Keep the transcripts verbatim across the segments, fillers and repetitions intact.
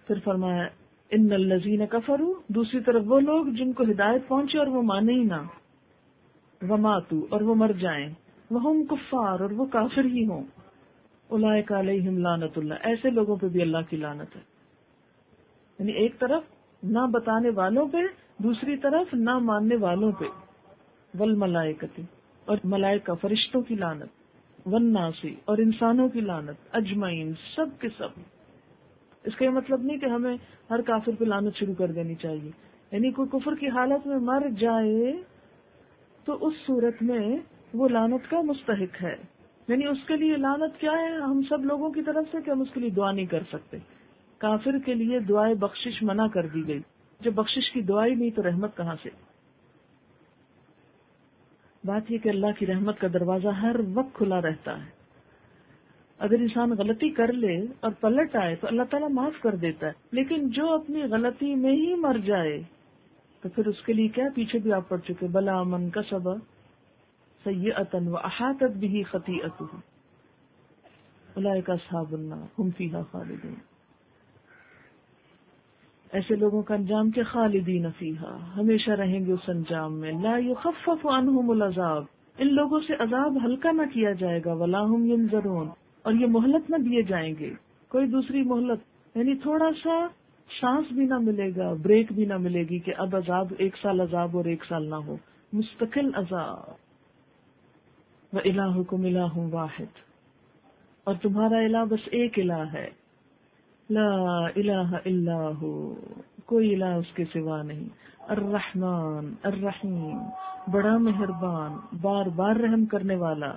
پھر فرمایا ان الذین کفروا، دوسری طرف وہ لوگ جن کو ہدایت پہنچے اور وہ مانے ہی نہ، وماتوا، اور وہ مر جائیں، وہم کفار، اور وہ کافر ہی ہوں، اولئک علیہم لعنت اللہ، ایسے لوگوں پہ بھی اللہ کی لعنت ہے. یعنی ایک طرف نہ بتانے والوں پہ، دوسری طرف نہ ماننے والوں پہ، والملائکۃ، اور ملائکہ فرشتوں کی لعنت، والناس، اور انسانوں کی لعنت، اجمعین، سب کے سب. اس کا یہ مطلب نہیں کہ ہمیں ہر کافر پہ لعنت شروع کر دینی چاہیے. یعنی کوئی کفر کی حالت میں مر جائے تو اس صورت میں وہ لعنت کا مستحق ہے. یعنی اس کے لیے لعنت کیا ہے ہم سب لوگوں کی طرف سے کہ ہم اس کے لیے دعا نہیں کر سکتے. کافر کے لیے دعائے بخشش منع کر دی گئی. جب بخشش کی دعائی نہیں تو رحمت کہاں سے؟ بات یہ کہ اللہ کی رحمت کا دروازہ ہر وقت کھلا رہتا ہے. اگر انسان غلطی کر لے اور پلٹ آئے تو اللہ تعالیٰ معاف کر دیتا ہے، لیکن جو اپنی غلطی میں ہی مر جائے تو پھر اس کے لیے کیا، پیچھے بھی آپ پڑھ چکے، بلا من کسب سیئۃ واحاطت بہ خطیئتہ اولئک اصحاب النار ھم فیہا خالدون. ایسے لوگوں کا انجام کے خالدین فیہا، ہمیشہ رہیں گے اس انجام میں. لا یخفف عنہم العذاب، ان لوگوں سے عذاب ہلکا نہ کیا جائے گا. ولا ہم ینظرون، اور یہ مہلت نہ دیے جائیں گے، کوئی دوسری مہلت، یعنی تھوڑا سا سانس بھی نہ ملے گا، بریک بھی نہ ملے گی کہ اب عذاب ایک سال عذاب اور ایک سال نہ ہو، مستقل عذاب. وَإِلَٰهُكُمْ إِلَٰهٌ وَاحِدٌ، اور تمہارا الہ بس ایک الہ ہے. لا الہ الا ہو، کوئی الہ اس کے سوا نہیں. الرحمن الرحیم، بڑا مہربان، بار بار رحم کرنے والا.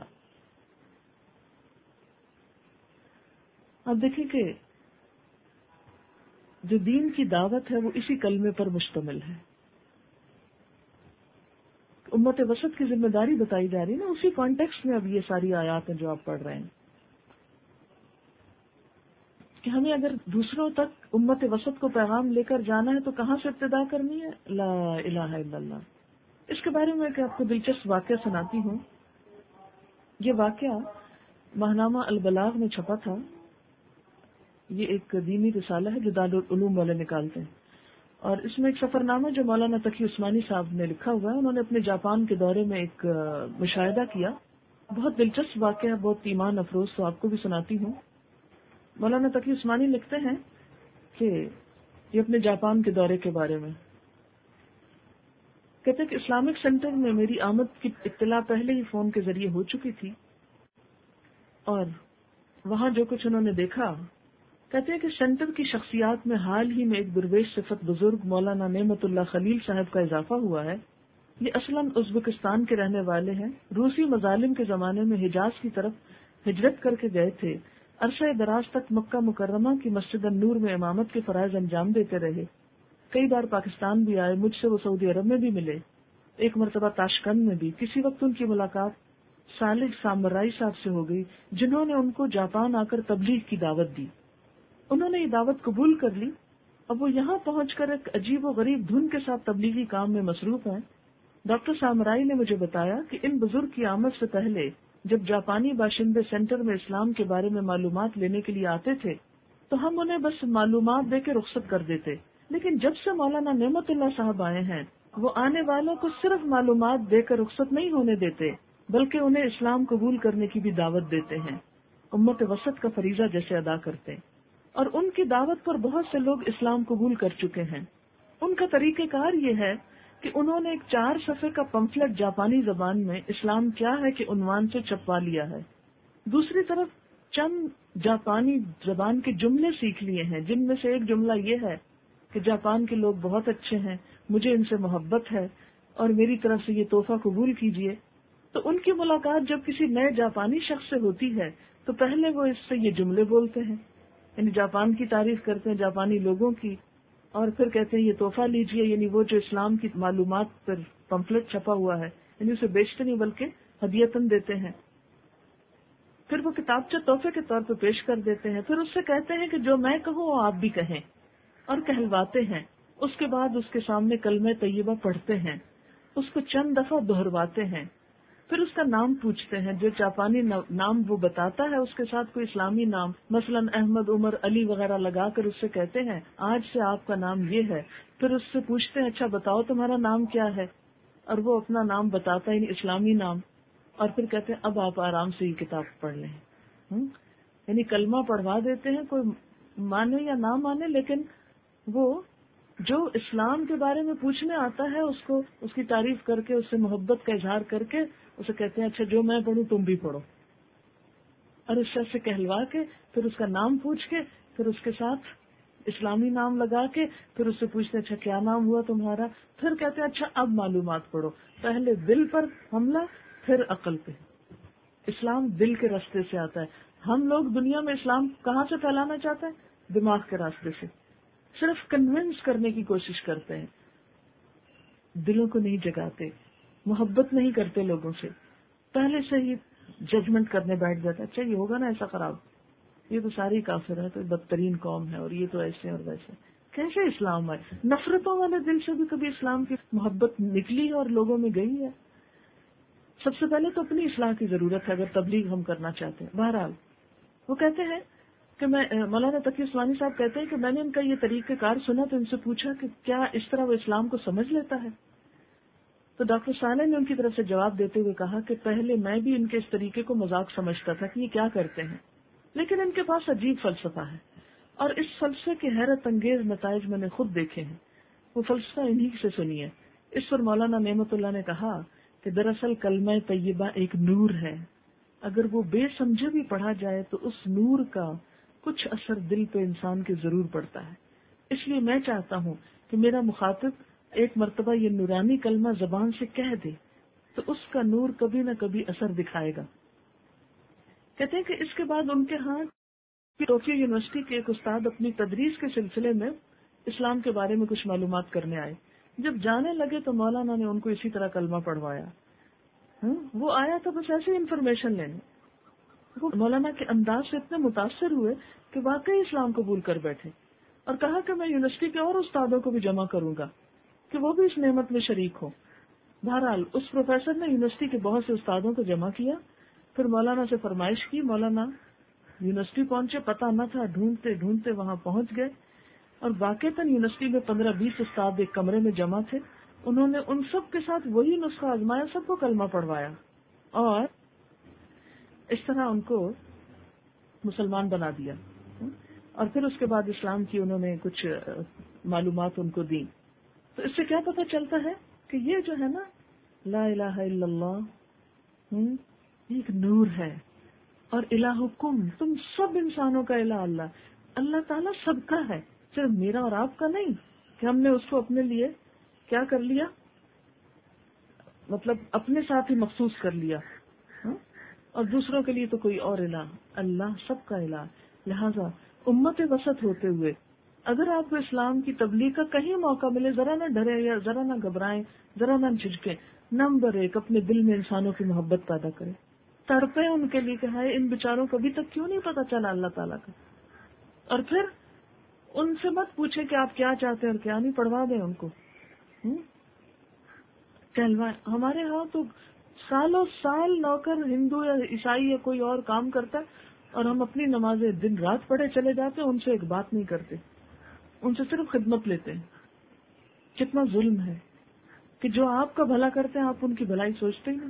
اب دیکھیں کہ جو دین کی دعوت ہے وہ اسی کلمے پر مشتمل ہے. امت وسط کی ذمہ داری بتائی جا رہی ہے نا، اسی کانٹیکسٹ میں اب یہ ساری آیات ہیں جو آپ پڑھ رہے ہیں کہ ہمیں اگر دوسروں تک امت وسط کو پیغام لے کر جانا ہے تو کہاں سے ابتدا کرنی ہے؟ لا الہ الا اللہ. اس کے بارے میں کہ آپ کو دلچسپ واقعہ سناتی ہوں. یہ واقعہ ماہنامہ البلاغ میں چھپا تھا. یہ ایک دینی رسالہ ہے جو دارالعلوم والے نکالتے ہیں، اور اس میں ایک سفر نامہ جو مولانا تقی عثمانی صاحب نے لکھا ہوا ہے. انہوں نے اپنے جاپان کے دورے میں ایک مشاہدہ کیا. بہت دلچسپ واقعہ ہے، بہت ایمان افروز، تو آپ کو بھی سناتی ہوں. مولانا تقی عثمانی لکھتے ہیں کہ یہ اپنے جاپان کے دورے کے بارے میں کہتے ہیں کہ اسلامک سینٹر میں میری آمد کی اطلاع پہلے ہی فون کے ذریعے ہو چکی تھی، اور وہاں جو کچھ انہوں نے دیکھا، کہتے ہیں کہ سینٹر کی شخصیات میں حال ہی میں ایک درویش صفت بزرگ مولانا نعمت اللہ خلیل صاحب کا اضافہ ہوا ہے. یہ اصلاً ازبکستان کے رہنے والے ہیں. روسی مظالم کے زمانے میں حجاز کی طرف ہجرت کر کے گئے تھے. عرصہ دراز تک مکہ مکرمہ کی مسجد النور میں امامت کے فرائض انجام دیتے رہے. کئی بار پاکستان بھی آئے، مجھ سے وہ سعودی عرب میں بھی ملے، ایک مرتبہ تاشقند میں بھی. کسی وقت ان کی ملاقات صالح سامرائی صاحب سے ہو گئی جنہوں نے ان کو جاپان آ کر تبلیغ کی دعوت دی. انہوں نے یہ دعوت قبول کر لی. اب وہ یہاں پہنچ کر ایک عجیب و غریب دھن کے ساتھ تبلیغی کام میں مصروف ہیں. ڈاکٹر سامرائی نے مجھے بتایا کہ ان بزرگ کی آمد سے پہلے جب جاپانی باشندے سینٹر میں اسلام کے بارے میں معلومات لینے کے لیے آتے تھے تو ہم انہیں بس معلومات دے کے رخصت کر دیتے، لیکن جب سے مولانا نعمت اللہ صاحب آئے ہیں وہ آنے والوں کو صرف معلومات دے کر رخصت نہیں ہونے دیتے بلکہ انہیں اسلام قبول کرنے کی بھی دعوت دیتے ہیں، امت وسط کا فریضہ جیسے ادا کرتے ہیں. اور ان کی دعوت پر بہت سے لوگ اسلام قبول کر چکے ہیں. ان کا طریقہ کار یہ ہے کہ انہوں نے ایک چار صفحے کا پمفلٹ جاپانی زبان میں اسلام کیا ہے کہ عنوان سے چھپوا لیا ہے. دوسری طرف چند جاپانی زبان کے جملے سیکھ لیے ہیں، جن میں سے ایک جملہ یہ ہے کہ جاپان کے لوگ بہت اچھے ہیں، مجھے ان سے محبت ہے اور میری طرف سے یہ تحفہ قبول کیجیے. تو ان کی ملاقات جب کسی نئے جاپانی شخص سے ہوتی ہے تو پہلے وہ اس سے یہ جملے بولتے ہیں، یعنی جاپان کی تعریف کرتے ہیں، جاپانی لوگوں کی، اور پھر کہتے ہیں یہ تحفہ لیجئے، یعنی وہ جو اسلام کی معلومات پر پمفلٹ چھپا ہوا ہے، یعنی اسے بیچتے نہیں بلکہ ہدیتاً دیتے ہیں. پھر وہ کتابچہ تحفے کے طور پہ پیش کر دیتے ہیں. پھر اس سے کہتے ہیں کہ جو میں کہوں وہ آپ بھی کہیں، اور کہلواتے ہیں. اس کے بعد اس کے سامنے کلمہ طیبہ پڑھتے ہیں، اس کو چند دفعہ دہرواتے ہیں. پھر اس کا نام پوچھتے ہیں، جو جاپانی نام وہ بتاتا ہے اس کے ساتھ کوئی اسلامی نام، مثلاً احمد، عمر، علی وغیرہ لگا کر اس سے کہتے ہیں آج سے آپ کا نام یہ ہے. پھر اس سے پوچھتے ہیں اچھا بتاؤ تمہارا نام کیا ہے، اور وہ اپنا نام بتاتا ہے، یعنی اسلامی نام، اور پھر کہتے ہیں اب آپ آرام سے یہ کتاب پڑھ لیں. یعنی کلمہ پڑھوا دیتے ہیں، کوئی مانے یا نہ مانے، لیکن وہ جو اسلام کے بارے میں پوچھنے آتا ہے اس کو اس کی تعریف کر کے، اس سے محبت کا اظہار کر کے اسے کہتے ہیں اچھا جو میں پڑھوں تم بھی پڑھو، اور اس شخص سے کہلوا کے پھر اس کا نام پوچھ کے پھر اس کے ساتھ اسلامی نام لگا کے پھر اس سے پوچھتے اچھا کیا نام ہوا تمہارا، پھر کہتے ہیں اچھا اب معلومات پڑھو. پہلے دل پر حملہ پھر عقل پہ. اسلام دل کے راستے سے آتا ہے. ہم لوگ دنیا میں اسلام کہاں سے پھیلانا چاہتے ہیں؟ دماغ کے راستے سے. صرف کنونس کرنے کی کوشش کرتے ہیں، دلوں کو نہیں جگاتے، محبت نہیں کرتے لوگوں سے، پہلے سے ہی ججمنٹ کرنے بیٹھ جاتا ہے اچھا یہ ہوگا نا ایسا خراب، یہ تو ساری کافر ہے، تو بدترین قوم ہے، اور یہ تو ایسے اور ویسے. کیسے اسلام آئے؟ نفرتوں والے دل سے بھی کبھی اسلام کی محبت نکلی ہے اور لوگوں میں گئی ہے. سب سے پہلے تو اپنی اصلاح کی ضرورت ہے اگر تبلیغ ہم کرنا چاہتے ہیں. بہرحال وہ کہتے ہیں کہ میں مولانا تقی عثمانی صاحب کہتے ہیں کہ میں نے ان کا یہ طریقہ کار سنا تو ان سے پوچھا کہ کیا اس طرح وہ اسلام کو سمجھ لیتا ہے؟ تو ڈاکٹر صالح نے ان کی طرف سے جواب دیتے ہوئے کہا کہ پہلے میں بھی ان کے اس طریقے کو مذاق سمجھتا تھا کہ یہ کیا کرتے ہیں، لیکن ان کے پاس عجیب فلسفہ ہے، اور اس فلسفے کے حیرت انگیز نتائج میں نے خود دیکھے ہیں. وہ فلسفہ انہی سے سنیے. اس پر مولانا نعمت اللہ نے کہا کہ دراصل کلمہ طیبہ ایک نور ہے، اگر وہ بے سمجھے بھی پڑھا جائے تو اس نور کا کچھ اثر دل پہ انسان کے ضرور پڑتا ہے. اس لیے میں چاہتا ہوں کہ میرا مخاطب ایک مرتبہ یہ نورانی کلمہ زبان سے کہہ دے تو اس کا نور کبھی نہ کبھی اثر دکھائے گا. کہتے ہیں کہ اس کے بعد ان کے ہاں ٹوکیو یونیورسٹی کے ایک استاد اپنی تدریس کے سلسلے میں اسلام کے بارے میں کچھ معلومات کرنے آئے. جب جانے لگے تو مولانا نے ان کو اسی طرح کلمہ پڑھوایا. وہ آیا تھا بس ایسی انفارمیشن لینے. وہ مولانا کے انداز سے اتنے متاثر ہوئے کہ واقعی اسلام قبول کر بیٹھے، اور کہا کہ میں یونیورسٹی کے اور استادوں کو بھی جمع کروں گا کہ وہ بھی اس نعمت میں شریک ہوں. بہرحال اس پروفیسر نے یونیورسٹی کے بہت سے استادوں کو جمع کیا، پھر مولانا سے فرمائش کی. مولانا یونیورسٹی پہنچے، پتہ نہ تھا، ڈھونڈتے ڈھونڈتے وہاں پہنچ گئے، اور واقعتاً یونیورسٹی میں پندرہ بیس استاد ایک کمرے میں جمع تھے. انہوں نے ان سب کے ساتھ وہی نسخہ آزمایا، سب کو کلمہ پڑھوایا، اور اس طرح ان کو مسلمان بنا دیا. اور پھر اس کے بعد اسلام کی انہوں نے کچھ معلومات ان کو دی. تو اس سے کیا پتہ چلتا ہے کہ یہ جو ہے نا لا الہ الا اللہ ایک نور ہے، اور الہکم، تم سب انسانوں کا الہ اللہ. اللہ تعالیٰ سب کا ہے، صرف میرا اور آپ کا نہیں کہ ہم نے اس کو اپنے لیے کیا کر لیا، مطلب اپنے ساتھ ہی مخصوص کر لیا، اور دوسروں کے لیے تو کوئی اور الہ. اللہ سب کا الہ. لہذا امت وسط ہوتے ہوئے اگر آپ کو اسلام کی تبلیغ کا کہیں موقع ملے، ذرا نہ ڈرے یا ذرا نہ گھبرائیں، ذرا نہ جھجکیں. نمبر ایک، اپنے دل میں انسانوں کی محبت پیدا کریں، تڑپیں ان کے لیے کہ ہائے ان بیچاروں کو ابھی تک کیوں نہیں پتا چلا اللہ تعالیٰ کا. اور پھر ان سے مت پوچھیں کہ آپ کیا چاہتے ہیں اور کیا نہیں، پڑھوا دیں ان کو. کہلوائیں. ہمارے ہاں تو سالوں سال نوکر ہندو یا عیسائی یا کوئی اور کام کرتا ہے، اور ہم اپنی نمازیں دن رات پڑھے چلے جاتے ہیں، ان سے ایک بات نہیں کرتے، ان سے صرف خدمت لیتے ہیں. کتنا ظلم ہے کہ جو آپ کا بھلا کرتے ہیں آپ ان کی بھلائی سوچتے ہی نہیں،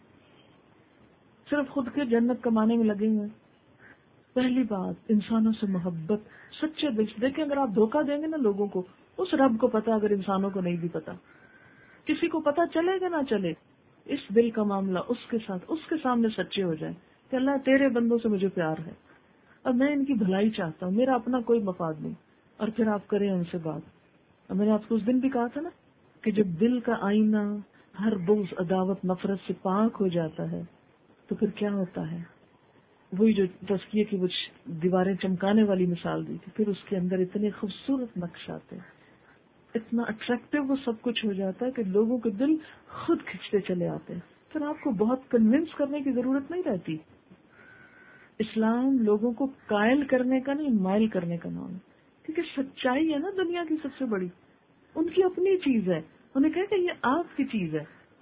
صرف خود کے جنت کمانے میں لگے ہوئے. پہلی بات انسانوں سے محبت سچے دل سے. دیکھیں اگر آپ دھوکہ دیں گے نا لوگوں کو، اس رب کو پتا، اگر انسانوں کو نہیں بھی پتا، کسی کو پتا چلے گا نہ چلے، اس دل کا معاملہ اس کے ساتھ اس کے سامنے سچے ہو جائیں کہ اللہ تیرے بندوں سے مجھے پیار ہے اور میں ان کی بھلائی چاہتا ہوں، میرا اپنا کوئی مفاد نہیں. اور پھر آپ کریں ان سے بات. اور میں نے آپ کو اس دن بھی کہا تھا نا کہ جب دل کا آئینہ ہر بغض، عداوت، نفرت سے پاک ہو جاتا ہے تو پھر کیا ہوتا ہے. وہی جو تزکیے کی وہ دیواریں چمکانے والی مثال دی تھی، پھر اس کے اندر اتنے خوبصورت نقش آتے ہیں، اتنا اٹریکٹیو وہ سب کچھ ہو جاتا ہے کہ لوگوں کے دل خود کھنچتے چلے آتے ہیں. پھر آپ کو بہت کنونس کرنے کی ضرورت نہیں رہتی. اسلام لوگوں کو قائل کرنے کا نہیں، مائل کرنے کا نام ہے، کیونکہ سچائی ہے نا دنیا کی سب سے بڑی. ان کی اپنی چیز ہے، انہیں کہا کہ یہ آپ کی چیز ہے.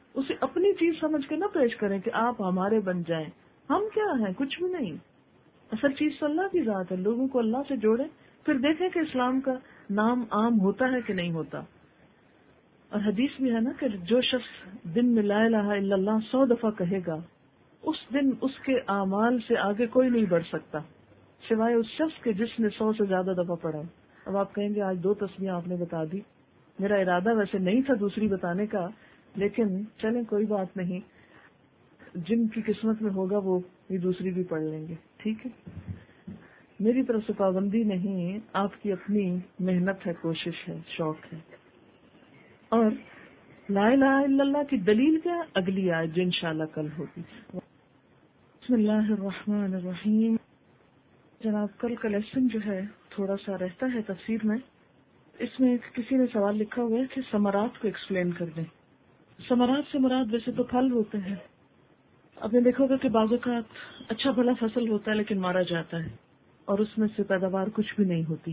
اسے اپنی چیز سمجھ کے نہ پیش کریں کہ آپ ہمارے بن جائیں. ہم کیا ہیں؟ کچھ بھی نہیں. اصل چیز تو اللہ کی ذات ہے. لوگوں کو اللہ سے جوڑیں، پھر دیکھیں کہ اسلام کا نام عام ہوتا ہے کہ نہیں ہوتا. اور حدیث بھی ہے نا کہ جو شخص دن میں لا الہ الا اللہ سو دفعہ کہے گا، اس دن اس کے اعمال سے آگے کوئی نہیں بڑھ سکتا سوائے اس شخص کے جس نے سو سے زیادہ دفعہ پڑھا. اب آپ کہیں گے آج دو تسبیحیں آپ نے بتا دی، میرا ارادہ ویسے نہیں تھا دوسری بتانے کا، لیکن چلیں کوئی بات نہیں، جن کی قسمت میں ہوگا وہ یہ دوسری بھی پڑھ لیں گے. ٹھیک ہے، میری طرف سے پابندی نہیں، آپ کی اپنی محنت ہے، کوشش ہے، شوق ہے. اور لا الہ الا اللہ کی دلیل کیا؟ اگلی آیت جو انشاءاللہ کل ہوگی. بسم اللہ الرحمن الرحیم. جناب کل کا لیسن جو ہے تھوڑا سا رہتا ہے تفسیر میں. اس میں کسی نے سوال لکھا ہوا ہے کہ ثمرات کو ایکسپلین کر دیں. ثمرات سے مراد ویسے تو پھل ہوتے ہیں. آپ نے دیکھا ہوگا کہ بعض اوقات اچھا بھلا فصل ہوتا ہے لیکن مارا جاتا ہے اور اس میں سے پیداوار کچھ بھی نہیں ہوتی.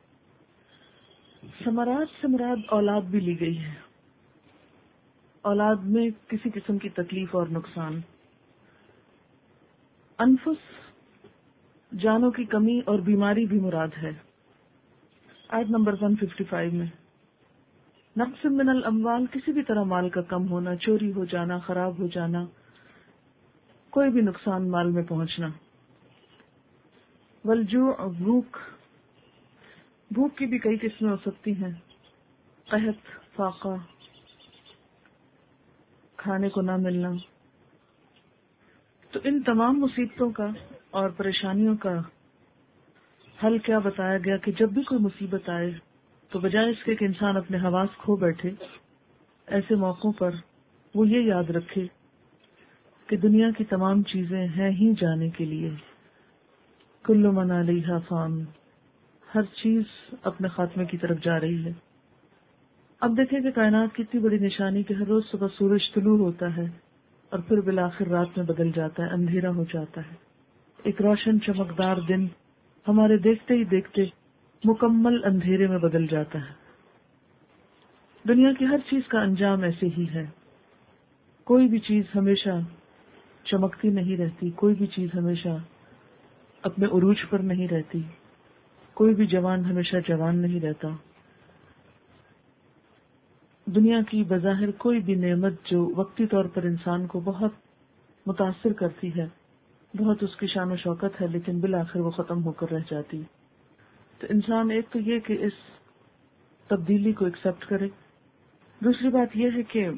ثمرات سے مراد اولاد بھی لی گئی ہے. اولاد میں کسی قسم کی تکلیف اور نقصان، انفس جانوں کی کمی اور بیماری بھی مراد ہے. آیت نمبر ایک سو پچپن میں نقص من الاموال، کسی بھی طرح مال کا کم ہونا، چوری ہو جانا، خراب ہو جانا، کوئی بھی نقصان مال میں پہنچنا. والجوع، بھوک، بھوک کی بھی کئی قسمیں ہو سکتی ہیں. قحط، فاقہ، کھانے کو نہ ملنا. تو ان تمام مصیبتوں کا اور پریشانیوں کا حل کیا بتایا گیا کہ جب بھی کوئی مصیبت آئے تو بجائے اس کے کہ انسان اپنے حواس کھو بیٹھے، ایسے موقعوں پر وہ یہ یاد رکھے کہ دنیا کی تمام چیزیں ہیں ہی جانے کے لیے. کل من علیہا فان، ہر چیز اپنے خاتمے کی طرف جا رہی ہے. اب دیکھیں کہ کائنات کی اتنی بڑی نشانی کہ ہر روز صبح سورج طلوع ہوتا ہے اور پھر بالآخر رات میں بدل جاتا ہے، اندھیرا ہو جاتا ہے. ایک روشن چمکدار دن ہمارے دیکھتے ہی دیکھتے مکمل اندھیرے میں بدل جاتا ہے. دنیا کی ہر چیز کا انجام ایسے ہی ہے. کوئی بھی چیز ہمیشہ چمکتی نہیں رہتی، کوئی بھی چیز ہمیشہ اپنے عروج پر نہیں رہتی، کوئی بھی جوان ہمیشہ جوان نہیں رہتا. دنیا کی بظاہر کوئی بھی نعمت جو وقتی طور پر انسان کو بہت متاثر کرتی ہے، بہت اس کی شان و شوکت ہے، لیکن بالآخر وہ ختم ہو کر رہ جاتی. تو انسان ایک تو یہ کہ اس تبدیلی کو ایکسپٹ کرے، دوسری بات یہ ہے کہ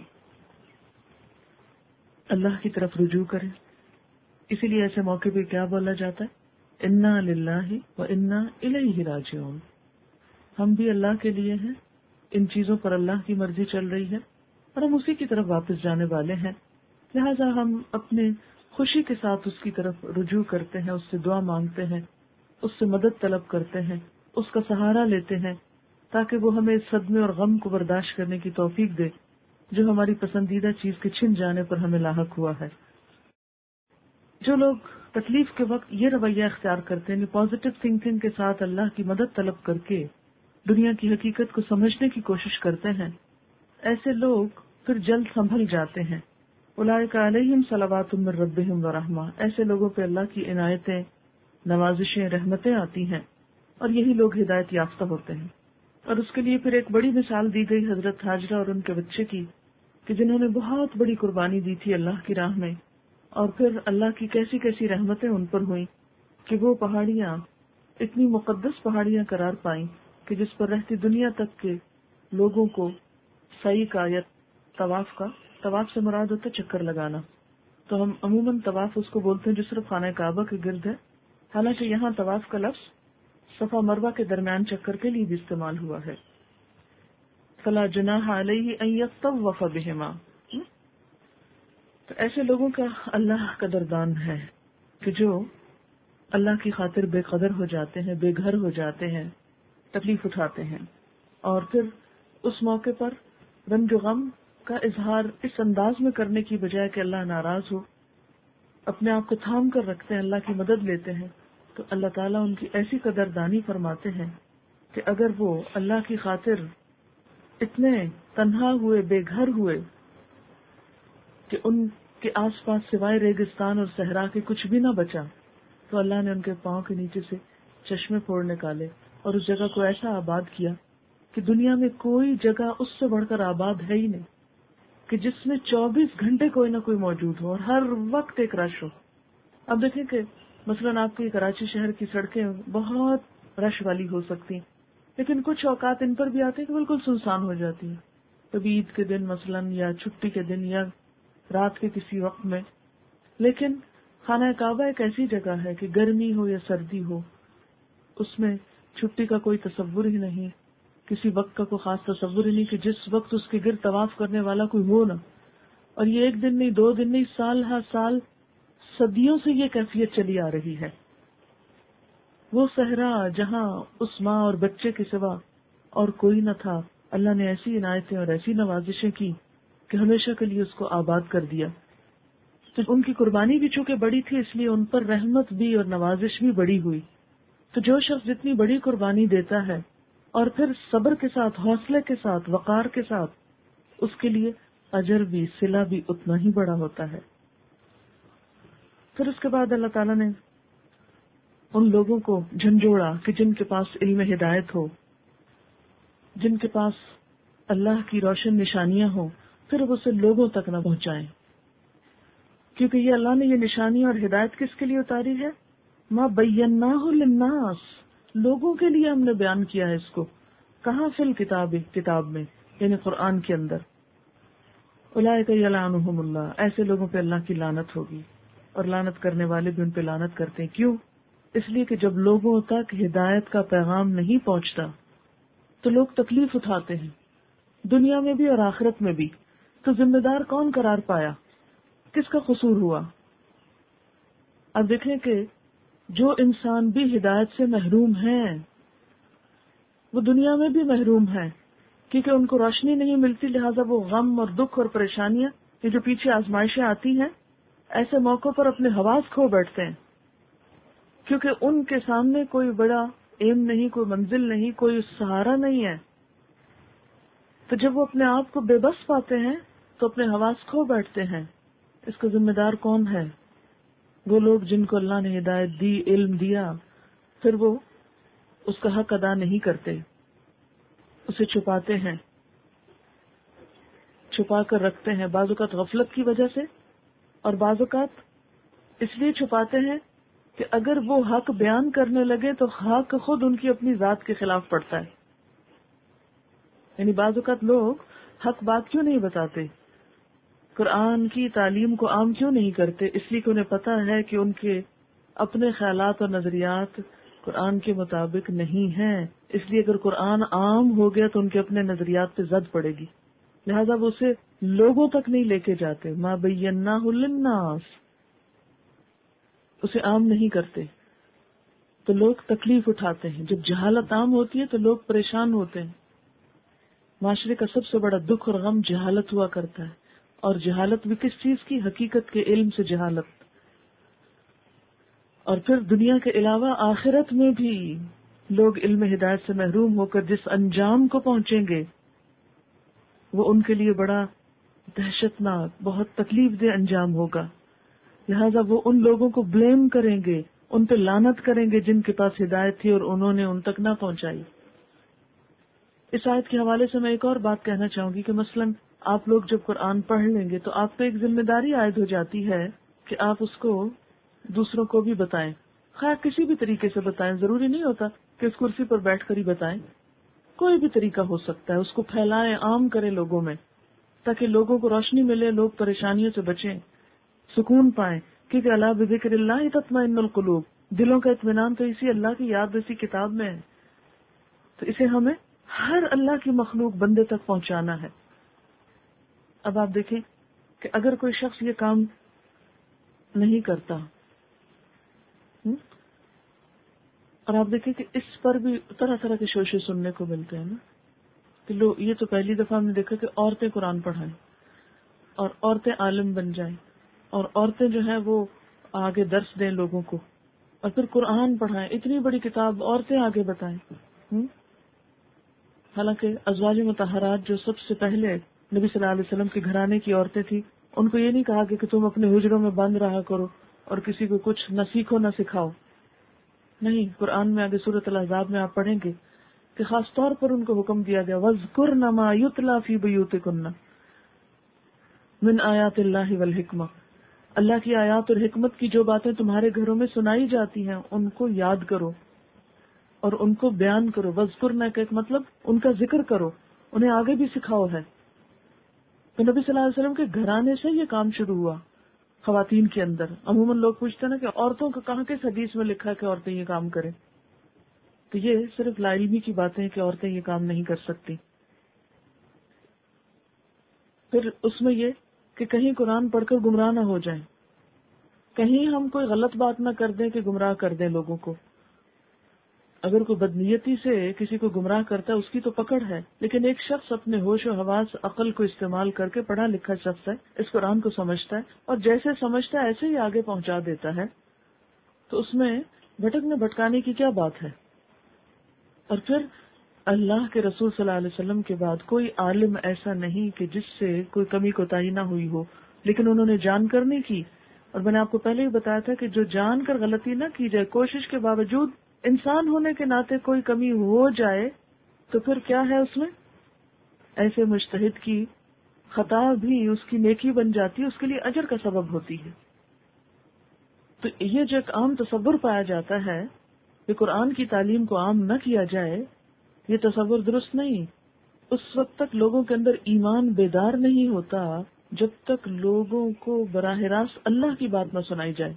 اللہ کی طرف رجوع کرے. اسی لیے ایسے موقع پہ کیا بولا جاتا ہے؟ انا للہ و انا الیہ راجعون. ہم بھی اللہ کے لیے ہیں، ان چیزوں پر اللہ کی مرضی چل رہی ہے اور ہم اسی کی طرف واپس جانے والے ہیں. لہذا ہم اپنے خوشی کے ساتھ اس کی طرف رجوع کرتے ہیں، اس سے دعا مانگتے ہیں، اس سے مدد طلب کرتے ہیں، اس کا سہارا لیتے ہیں تاکہ وہ ہمیں اس صدمے اور غم کو برداشت کرنے کی توفیق دے جو ہماری پسندیدہ چیز کے چھن جانے پر ہمیں لاحق ہوا ہے. جو لوگ تکلیف کے وقت یہ رویہ اختیار کرتے ہیں، پازیٹو تھنکنگ کے ساتھ اللہ کی مدد طلب کر کے دنیا کی حقیقت کو سمجھنے کی کوشش کرتے ہیں، ایسے لوگ پھر جلد سنبھل جاتے ہیں. اولئک علیہم صلوات من ربہم ورحمہ، ایسے لوگوں پہ اللہ کی عنایتیں، نوازشیں، رحمتیں آتی ہیں اور یہی لوگ ہدایت یافتہ ہوتے ہیں. اور اس کے لیے پھر ایک بڑی مثال دی گئی حضرت ہاجرہ اور ان کے بچے کی کہ جنہوں نے بہت بڑی قربانی دی تھی اللہ کی راہ میں، اور پھر اللہ کی کیسی کیسی رحمتیں ان پر ہوئیں کہ وہ پہاڑیاں اتنی مقدس پہاڑیاں قرار پائیں کہ جس پر رہتی دنیا تک کے لوگوں کو سعی کا یا طواف کا، طواف سے مراد ہوتا ہے چکر لگانا. تو ہم عموماً طواف اس کو بولتے ہیں جو صرف خانہ کعبہ کے گرد ہے، حالانکہ یہاں طواف کا لفظ صفا مروہ کے درمیان چکر کے لیے بھی استعمال ہوا ہے. فلا جناح علیہ ان یطوف بہما. تو ایسے لوگوں کا اللہ قدردان ہے کہ جو اللہ کی خاطر بے قدر ہو جاتے ہیں، بے گھر ہو جاتے ہیں، تکلیف اٹھاتے ہیں، اور پھر اس موقع پر رنج و غم کا اظہار اس انداز میں کرنے کی بجائے کہ اللہ ناراض ہو، اپنے آپ کو تھام کر رکھتے ہیں، اللہ کی مدد لیتے ہیں. تو اللہ تعالیٰ ان کی ایسی قدردانی فرماتے ہیں کہ اگر وہ اللہ کی خاطر اتنے تنہا ہوئے، بے گھر ہوئے کہ ان کے آس پاس سوائے ریگستان اور صحرا کے کچھ بھی نہ بچا، تو اللہ نے ان کے پاؤں کے نیچے سے چشمے پھوڑ نکالے اور اس جگہ کو ایسا آباد کیا کہ دنیا میں کوئی جگہ اس سے بڑھ کر آباد ہے ہی نہیں، کہ جس میں چوبیس گھنٹے کوئی نہ کوئی موجود ہو اور ہر وقت ایک رش ہو۔ اب دیکھیں کہ مثلاً آپ کی کراچی شہر کی سڑکیں بہت رش والی ہو سکتی ہیں، لیکن کچھ اوقات ان پر بھی آتے ہیں کہ بالکل سنسان ہو جاتی ہیں، کبھی عید کے دن مثلاً یا چھٹی کے دن یا رات کے کسی وقت میں۔ لیکن خانہ کعبہ ایک ایسی جگہ ہے کہ گرمی ہو یا سردی ہو، اس میں چھٹی کا کوئی تصور ہی نہیں، کسی وقت کا کوئی خاص تصور ہی نہیں کہ جس وقت اس کے گرد طواف کرنے والا کوئی ہو نہ۔ اور یہ ایک دن نہیں، دو دن نہیں، سال ہر سال صدیوں سے یہ کیفیت چلی آ رہی ہے۔ وہ صحرا جہاں اس ماں اور بچے کے سوا اور کوئی نہ تھا، اللہ نے ایسی عنایتیں اور ایسی نوازشیں کی کہ ہمیشہ کے لیے اس کو آباد کر دیا۔ تو ان کی قربانی بھی چونکہ بڑی تھی، اس لیے ان پر رحمت بھی اور نوازش بھی بڑی ہوئی۔ تو جو شخص جتنی بڑی قربانی دیتا ہے اور پھر صبر کے ساتھ، حوصلے کے ساتھ، وقار کے ساتھ، اس کے لیے اجر بھی، صلہ بھی اتنا ہی بڑا ہوتا ہے۔ پھر اس کے بعد اللہ تعالیٰ نے ان لوگوں کو جھنجھوڑا کہ جن کے پاس علم ہدایت ہو، جن کے پاس اللہ کی روشن نشانیاں ہوں، پھر وہ اسے لوگوں تک نہ پہنچائیں، کیونکہ یہ اللہ نے یہ نشانی اور ہدایت کس کے لیے اتاری ہے؟ ما بیناہ للناس، لوگوں کے لیے ہم نے بیان کیا ہے اس کو۔ کہاں؟ فی الکتاب، کتاب میں، یعنی قرآن کے اندر۔ اولئک یلعنہم اللہ، ایسے لوگوں پہ اللہ کی لعنت ہوگی، اور لعنت کرنے والے بھی ان پہ لعنت کرتے ہیں۔ کیوں؟ اس لیے کہ جب لوگوں تک ہدایت کا پیغام نہیں پہنچتا تو لوگ تکلیف اٹھاتے ہیں، دنیا میں بھی اور آخرت میں بھی۔ تو ذمہ دار کون قرار پایا؟ کس کا قصور ہوا؟ اب دیکھیں کہ جو انسان بھی ہدایت سے محروم ہیں وہ دنیا میں بھی محروم ہیں، کیونکہ ان کو روشنی نہیں ملتی، لہٰذا وہ غم اور دکھ اور پریشانیاں، یہ جو پیچھے آزمائشیں آتی ہیں، ایسے موقعوں پر اپنے حواس کھو بیٹھتے ہیں، کیونکہ ان کے سامنے کوئی بڑا ایم نہیں، کوئی منزل نہیں، کوئی سہارا نہیں ہے۔ تو جب وہ اپنے آپ کو بے بس پاتے ہیں تو اپنے حواس کھو بیٹھتے ہیں۔ اس کا ذمہ دار کون ہے؟ وہ لوگ جن کو اللہ نے ہدایت دی، علم دیا، پھر وہ اس کا حق ادا نہیں کرتے، اسے چھپاتے ہیں، چھپا کر رکھتے ہیں، بعض اوقات غفلت کی وجہ سے، اور بعض اوقات اس لیے چھپاتے ہیں کہ اگر وہ حق بیان کرنے لگے تو حق خود ان کی اپنی ذات کے خلاف پڑتا ہے۔ یعنی بعض اوقات لوگ حق بات کیوں نہیں بتاتے، قرآن کی تعلیم کو عام کیوں نہیں کرتے؟ اس لیے کہ انہیں پتہ ہے کہ ان کے اپنے خیالات اور نظریات قرآن کے مطابق نہیں ہیں۔ اس لیے اگر قرآن عام ہو گیا تو ان کے اپنے نظریات پہ زد پڑے گی، لہذا وہ اسے لوگوں تک نہیں لے کے جاتے۔ ما بیناہ للناس، اسے عام نہیں کرتے، تو لوگ تکلیف اٹھاتے ہیں۔ جب جہالت عام ہوتی ہے تو لوگ پریشان ہوتے ہیں۔ معاشرے کا سب سے بڑا دکھ اور غم جہالت ہوا کرتا ہے، اور جہالت بھی کس چیز کی؟ حقیقت کے علم سے جہالت۔ اور پھر دنیا کے علاوہ آخرت میں بھی لوگ علم ہدایت سے محروم ہو کر جس انجام کو پہنچیں گے وہ ان کے لیے بڑا دہشت ناک، بہت تکلیف دہ انجام ہوگا۔ لہذا وہ ان لوگوں کو بلیم کریں گے، ان پہ لعنت کریں گے جن کے پاس ہدایت تھی اور انہوں نے ان تک نہ پہنچائی۔ اس آیت کے حوالے سے میں ایک اور بات کہنا چاہوں گی کہ مثلاً آپ لوگ جب قرآن پڑھ لیں گے تو آپ پہ ایک ذمہ داری عائد ہو جاتی ہے کہ آپ اس کو دوسروں کو بھی بتائیں، خیر کسی بھی طریقے سے بتائیں، ضروری نہیں ہوتا کہ اس کرسی پر بیٹھ کر ہی بتائیں، کوئی بھی طریقہ ہو سکتا ہے، اس کو پھیلائیں، عام کریں لوگوں میں، تاکہ لوگوں کو روشنی ملے، لوگ پریشانیوں سے بچیں، سکون پائیں، کیونکہ اللہ بذکر اللہ تطمئن القلوب، دلوں کا اطمینان تو اسی اللہ کی یاد، اسی کتاب میں ہے۔ تو اسے ہمیں ہر اللہ کی مخلوق بندے تک پہنچانا ہے۔ اب آپ دیکھیں کہ اگر کوئی شخص یہ کام نہیں کرتا، اور آپ دیکھیں کہ اس پر بھی طرح طرح کے شوشے سننے کو ملتے ہیں نا، کہ لو یہ تو پہلی دفعہ ہم نے دیکھا کہ عورتیں قرآن پڑھائیں اور عورتیں عالم بن جائیں، اور عورتیں جو ہیں وہ آگے درس دیں لوگوں کو، اور پھر قرآن پڑھائیں، اتنی بڑی کتاب عورتیں آگے بتائیں۔ حالانکہ ازواج مطہرات جو سب سے پہلے نبی صلی اللہ علیہ وسلم کے گھرانے کی عورتیں تھی، ان کو یہ نہیں کہا کہ تم اپنے حجروں میں بند رہا کرو اور کسی کو کچھ نہ سیکھو نہ سکھاؤ. نہیں، قرآن میں آگے سورۃ الاحزاب میں آپ پڑھیں گے کہ خاص طور پر ان کو حکم دیا گیا وَاذْكُرْنَ مَا يُتْلَى فِي بُيُوتِكُنَّ مِنْ آیَاتِ اللَّهِ وَالْحِکْمَةِ. اللہ کی آیات اور حکمت کی جو باتیں تمہارے گھروں میں سنائی جاتی ہیں ان کو یاد کرو اور ان کو بیان کرو. وَاذْكُرْنَ کا ایک مطلب ان کا ذکر کرو، انہیں آگے بھی سکھاؤ ہے. تو نبی صلی اللہ علیہ وسلم کے گھرانے سے یہ کام شروع ہوا خواتین کے اندر. عموماً لوگ پوچھتے ہیں نا کہ عورتوں کا کہاں کس حدیث میں لکھا ہے کہ عورتیں یہ کام کریں، تو یہ صرف لا علمی کی باتیں کہ عورتیں یہ کام نہیں کر سکتی. پھر اس میں یہ کہ کہیں قرآن پڑھ کر گمراہ نہ ہو جائیں، کہیں ہم کوئی غلط بات نہ کر دیں کہ گمراہ کر دیں لوگوں کو. اگر کوئی بدنیتی سے کسی کو گمراہ کرتا ہے اس کی تو پکڑ ہے، لیکن ایک شخص اپنے ہوش و حواس عقل کو استعمال کر کے پڑھا لکھا شخص ہے، اس قرآن کو سمجھتا ہے اور جیسے سمجھتا ہے ایسے ہی آگے پہنچا دیتا ہے، تو اس میں بھٹکنے بھٹکانے کی کیا بات ہے. اور پھر اللہ کے رسول صلی اللہ علیہ وسلم کے بعد کوئی عالم ایسا نہیں کہ جس سے کوئی کمی کوتاہی نہ ہوئی ہو، لیکن انہوں نے جان کر نہیں کی. اور میں نے آپ کو پہلے ہی بتایا تھا کہ جو جان کر غلطی نہ کی جائے، کوشش کے باوجود انسان ہونے کے ناطے کوئی کمی ہو جائے تو پھر کیا ہے اس میں، ایسے مجتہد کی خطا بھی اس کی نیکی بن جاتی ہے، اس کے لیے اجر کا سبب ہوتی ہے. تو یہ جو ایک عام تصور پایا جاتا ہے کہ قرآن کی تعلیم کو عام نہ کیا جائے، یہ تصور درست نہیں. اس وقت تک لوگوں کے اندر ایمان بیدار نہیں ہوتا جب تک لوگوں کو براہ راست اللہ کی بات نہ سنائی جائے.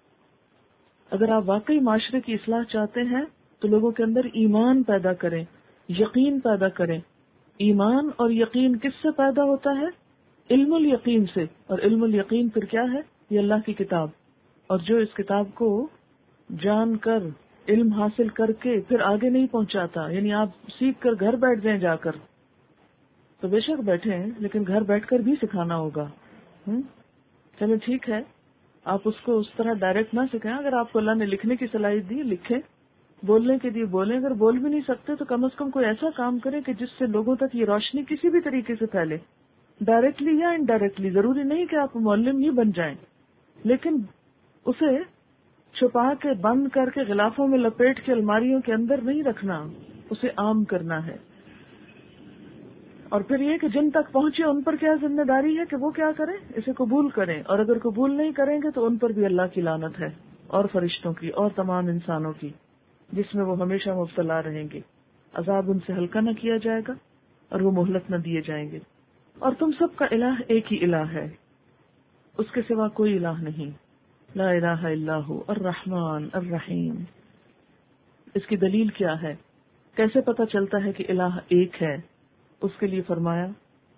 اگر آپ واقعی معاشرے کی اصلاح چاہتے ہیں تو لوگوں کے اندر ایمان پیدا کریں، یقین پیدا کریں. ایمان اور یقین کس سے پیدا ہوتا ہے؟ علم الیقین سے. اور علم الیقین پھر کیا ہے؟ یہ اللہ کی کتاب. اور جو اس کتاب کو جان کر علم حاصل کر کے پھر آگے نہیں پہنچاتا، یعنی آپ سیکھ کر گھر بیٹھ جائیں جا کر، تو بے شک بیٹھیں لیکن گھر بیٹھ کر بھی سکھانا ہوگا. ہم چلو ٹھیک ہے، آپ اس کو اس طرح ڈائریکٹ نہ سکھائیں. اگر آپ کو اللہ نے لکھنے کی صلاحیت دی لکھیں، بولنے کے لیے بولیں. اگر بول بھی نہیں سکتے تو کم از کم کوئی ایسا کام کریں کہ جس سے لوگوں تک یہ روشنی کسی بھی طریقے سے پھیلے، ڈائریکٹلی یا انڈائریکٹلی. ضروری نہیں کہ آپ معلم ہی بن جائیں، لیکن اسے چھپا کے بند کر کے غلافوں میں لپیٹ کے الماریوں کے اندر نہیں رکھنا، اسے عام کرنا ہے. اور پھر یہ کہ جن تک پہنچے ان پر کیا ذمہ داری ہے کہ وہ کیا کریں، اسے قبول کریں. اور اگر قبول نہیں کریں گے تو ان پر بھی اللہ کی لعنت ہے، اور فرشتوں کی اور تمام انسانوں کی، جس میں وہ ہمیشہ مبتلا رہیں گے. عذاب ان سے ہلکا نہ کیا جائے گا اور وہ مہلت نہ دیے جائیں گے. اور تم سب کا الہ ایک ہی الہ ہے، اس کے سوا کوئی الہ نہیں. لا الہ الا ہو الرحمن الرحیم. اس کی دلیل کیا ہے، کیسے پتہ چلتا ہے کہ الہ ایک ہے؟ اس کے لیے فرمایا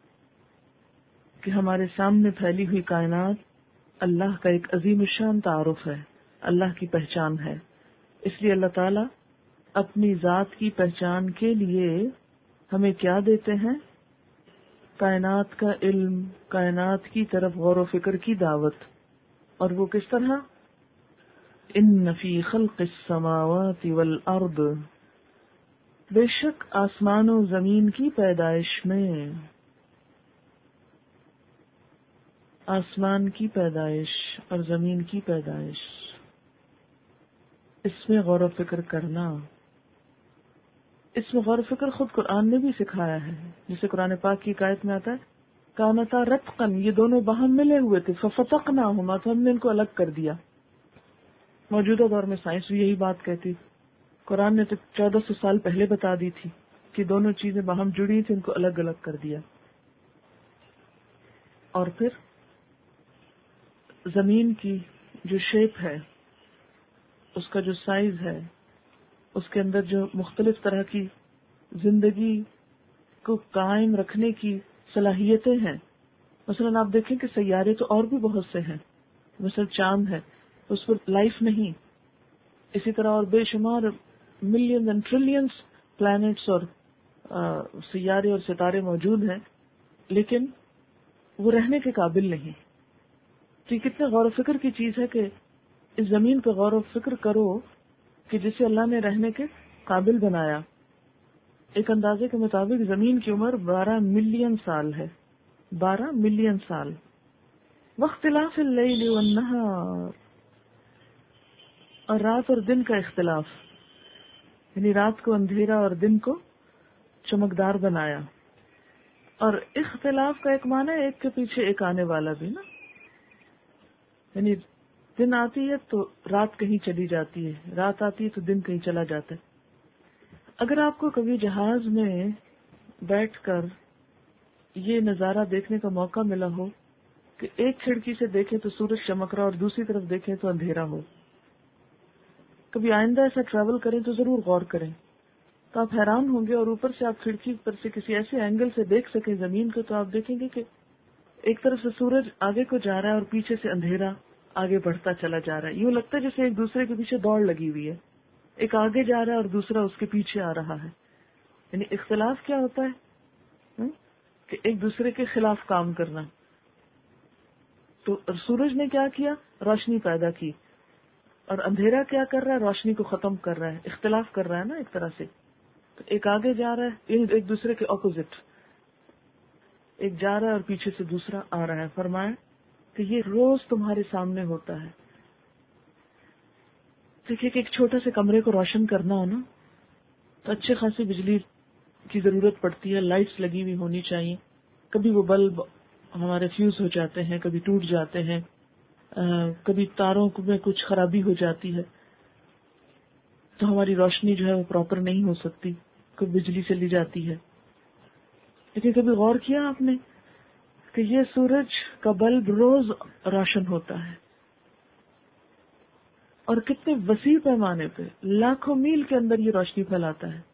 کہ ہمارے سامنے پھیلی ہوئی کائنات اللہ کا ایک عظیم الشان تعارف ہے، اللہ کی پہچان ہے. اس لیے اللہ تعالیٰ اپنی ذات کی پہچان کے لیے ہمیں کیا دیتے ہیں؟ کائنات کا علم، کائنات کی طرف غور و فکر کی دعوت. اور وہ کس طرح؟ ان فی خلق السماوات والارض، بے شک آسمان و زمین کی پیدائش میں، آسمان کی پیدائش اور زمین کی پیدائش، اس میں غور و فکر کرنا. اس میں غور و فکر خود قرآن نے بھی سکھایا ہے، جسے قرآن پاک کی آیت میں آتا ہے کانتا رتقن، یہ دونوں باہم ملے ہوئے تھے، ففتقناہما، تو ہم نے ان کو الگ کر دیا. موجودہ دور میں سائنس بھی یہی بات کہتی، قرآن نے تو چودہ سو سال پہلے بتا دی تھی کہ دونوں چیزیں باہم جڑی تھیں، ان کو الگ الگ کر دیا. اور پھر زمین کی جو شیپ ہے، اس کا جو سائز ہے، اس کے اندر جو مختلف طرح کی زندگی کو قائم رکھنے کی صلاحیتیں ہیں. مثلا آپ دیکھیں کہ سیارے تو اور بھی بہت سے ہیں، مثلا چاند ہے، اس پر لائف نہیں. اسی طرح اور بے شمار ملین اینڈ ٹریلینز پلانٹس اور سیارے اور ستارے موجود ہیں، لیکن وہ رہنے کے قابل نہیں. تو یہ کتنے غور و فکر کی چیز ہے کہ اس زمین پہ غور و فکر کرو کہ جسے اللہ نے رہنے کے قابل بنایا. ایک اندازے کے مطابق زمین کی عمر بارہ ملین سال ہے، بارہ ملین سال. واختلاف اللیل والنہار، اور رات اور دن کا اختلاف، یعنی رات کو اندھیرا اور دن کو چمکدار بنایا. اور اختلاف کا ایک معنی ہے ایک کے پیچھے ایک آنے والا بھی نا، یعنی دن آتی ہے تو رات کہیں چلی جاتی ہے، رات آتی ہے تو دن کہیں چلا جاتا ہے. اگر آپ کو کبھی جہاز میں بیٹھ کر یہ نظارہ دیکھنے کا موقع ملا ہو کہ ایک کھڑکی سے دیکھیں تو سورج چمک رہا اور دوسری طرف دیکھیں تو اندھیرا ہو، کبھی آئندہ ایسا ٹریول کریں تو ضرور غور کریں، تو آپ حیران ہوں گے. اور اوپر سے آپ کھڑکی پر سے کسی ایسے اینگل سے دیکھ سکیں زمین کو تو آپ دیکھیں گے کہ ایک طرف سے سورج آگے کو جا رہا ہے اور پیچھے سے اندھیرا آگے بڑھتا چلا جا رہا ہے. یوں لگتا ہے جیسے ایک دوسرے کے پیچھے دوڑ لگی ہوئی ہے، ایک آگے جا رہا ہے اور دوسرا اس کے پیچھے آ رہا ہے. یعنی اختلاف کیا ہوتا ہے کہ ایک دوسرے کے خلاف کام کرنا. تو سورج نے کیا کیا؟ روشنی پیدا کی. اور اندھیرا کیا کر رہا ہے؟ روشنی کو ختم کر رہا ہے، اختلاف کر رہا ہے نا ایک طرح سے. تو ایک آگے جا رہا ہے ایک دوسرے کے اپوزٹ، ایک جا رہا ہے اور پیچھے سے دوسرا آ رہا ہے. فرمایا کہ یہ روز تمہارے سامنے ہوتا ہے. دیکھیے کہ ایک چھوٹے سے کمرے کو روشن کرنا ہو نا تو اچھے خاصی بجلی کی ضرورت پڑتی ہے، لائٹس لگی ہوئی ہونی چاہیے. کبھی وہ بلب ہمارے فیوز ہو جاتے ہیں، کبھی ٹوٹ جاتے ہیں، کبھی تاروں میں کچھ خرابی ہو جاتی ہے تو ہماری روشنی جو ہے وہ پراپر نہیں ہو سکتی، کبھی بجلی چلی جاتی ہے. لیکن کبھی غور کیا آپ نے کہ یہ سورج کا بلب روز روشن ہوتا ہے اور کتنے وسیع پیمانے پہ لاکھوں میل کے اندر یہ روشنی پھیلاتا ہے.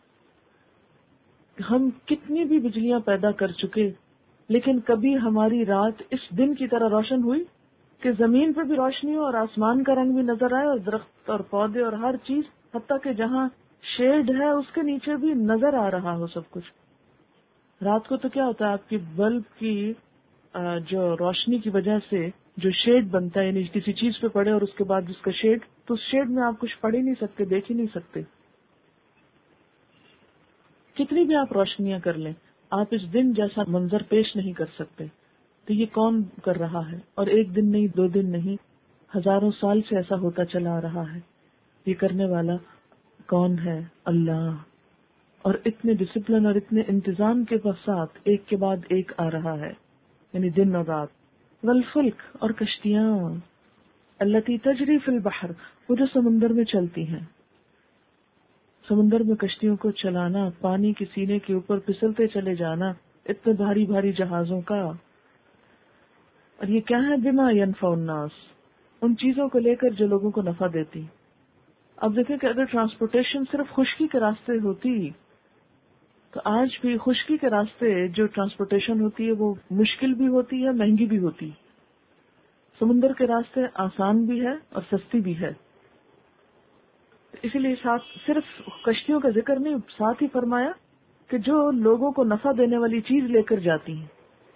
ہم کتنی بھی بجلیاں پیدا کر چکے لیکن کبھی ہماری رات اس دن کی طرح روشن ہوئی کہ زمین پہ بھی روشنی ہو اور آسمان کا رنگ بھی نظر آئے اور درخت اور پودے اور ہر چیز، حتیٰ کہ جہاں شیڈ ہے اس کے نیچے بھی نظر آ رہا ہو سب کچھ. رات کو تو کیا ہوتا ہے، آپ کی بلب کی جو روشنی کی وجہ سے جو شیڈ بنتا ہے، یعنی کسی چیز پہ پڑے اور اس کے بعد اس کا شیڈ، تو اس شیڈ میں آپ کچھ پڑھ ہی نہیں سکتے، دیکھ ہی نہیں سکتے. کتنی بھی آپ روشنیاں کر لیں آپ اس دن جیسا منظر پیش نہیں کر سکتے. تو یہ کون کر رہا ہے؟ اور ایک دن نہیں، دو دن نہیں، ہزاروں سال سے ایسا ہوتا چلا آ رہا ہے. یہ کرنے والا کون ہے؟ اللہ. اور اتنے ڈسپلن اور اتنے انتظام کے ساتھ ایک کے بعد ایک آ رہا ہے، یعنی دن اور رات. والفلک، اور کشتیاں، التی تجری فی البحر، وہ جو سمندر میں چلتی ہیں. سمندر میں کشتیوں کو چلانا، پانی کے سینے کے اوپر پھسلتے چلے جانا اتنے بھاری بھاری جہازوں کا. اور یہ کیا ہے؟ بما ینفع الناس، ان چیزوں کو لے کر جو لوگوں کو نفع دیتی. اب دیکھیں کہ اگر ٹرانسپورٹیشن صرف خشکی کے راستے ہوتی تو آج بھی خشکی کے راستے جو ٹرانسپورٹیشن ہوتی ہے وہ مشکل بھی ہوتی ہے، مہنگی بھی ہوتی. سمندر کے راستے آسان بھی ہے اور سستی بھی ہے. اسی لیے ساتھ صرف کشتیوں کا ذکر نہیں، ساتھ ہی فرمایا کہ جو لوگوں کو نفع دینے والی چیز لے کر جاتی ہیں.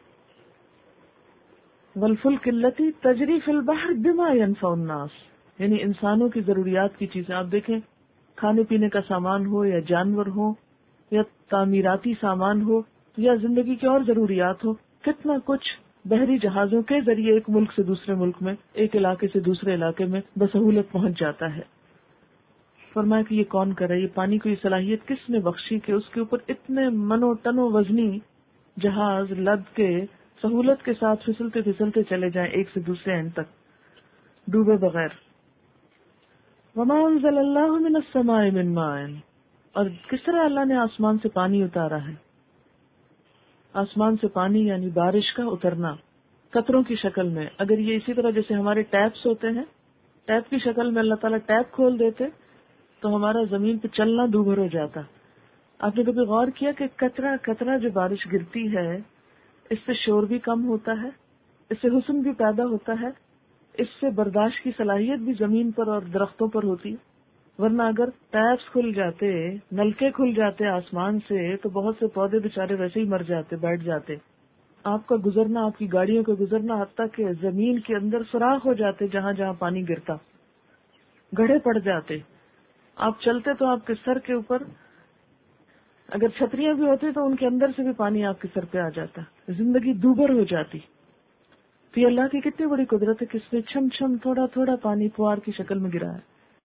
والفلک التی تجری فی البحر بما ینفع الناس، یعنی انسانوں کی ضروریات کی چیزیں. آپ دیکھیں کھانے پینے کا سامان ہو یا جانور ہو یا تعمیراتی سامان ہو یا زندگی کی اور ضروریات ہو، کتنا کچھ بحری جہازوں کے ذریعے ایک ملک سے دوسرے ملک میں، ایک علاقے سے دوسرے علاقے میں بسہولت پہنچ جاتا ہے. فرمایا کہ یہ کون کرے؟ یہ پانی کو یہ صلاحیت کس نے بخشی کہ اس کے اوپر اتنے منو ٹنو وزنی جہاز لد کے سہولت کے ساتھ پھسلتے پھسلتے چلے جائیں ایک سے دوسرے اینڈ تک ڈوبے بغیر. وما انزل اللہ من السماء من ماء، اور کس طرح اللہ نے آسمان سے پانی اتارا ہے. آسمان سے پانی یعنی بارش کا اترنا قطروں کی شکل میں. اگر یہ اسی طرح جیسے ہمارے ٹیپس ہوتے ہیں، ٹیپ کی شکل میں اللہ تعالیٰ ٹیپ کھول دیتے تو ہمارا زمین پہ چلنا دوبھر ہو جاتا. آپ نے کبھی غور کیا کہ قطرہ قطرہ جو بارش گرتی ہے اس سے شور بھی کم ہوتا ہے، اس سے حسن بھی پیدا ہوتا ہے، اس سے برداشت کی صلاحیت بھی زمین پر اور درختوں پر ہوتی. ورنہ اگر ٹیپس کھل جاتے، نلکے کھل جاتے آسمان سے تو بہت سے پودے بےچارے ویسے ہی مر جاتے، بیٹھ جاتے. آپ کا گزرنا، آپ کی گاڑیوں کا گزرنا، حتیٰ کہ زمین کے اندر سوراخ ہو جاتے جہاں جہاں پانی گرتا، گڑھے پڑ جاتے. آپ چلتے تو آپ کے سر کے اوپر اگر چھتریاں بھی ہوتی تو ان کے اندر سے بھی پانی آپ کے سر پہ آ جاتا، زندگی دوبھر ہو جاتی. تو یہ اللہ کی کتنی بڑی قدرت ہے کہ اس نے چھم چھم تھوڑا تھوڑا پانی پوار کی شکل میں گرا ہے.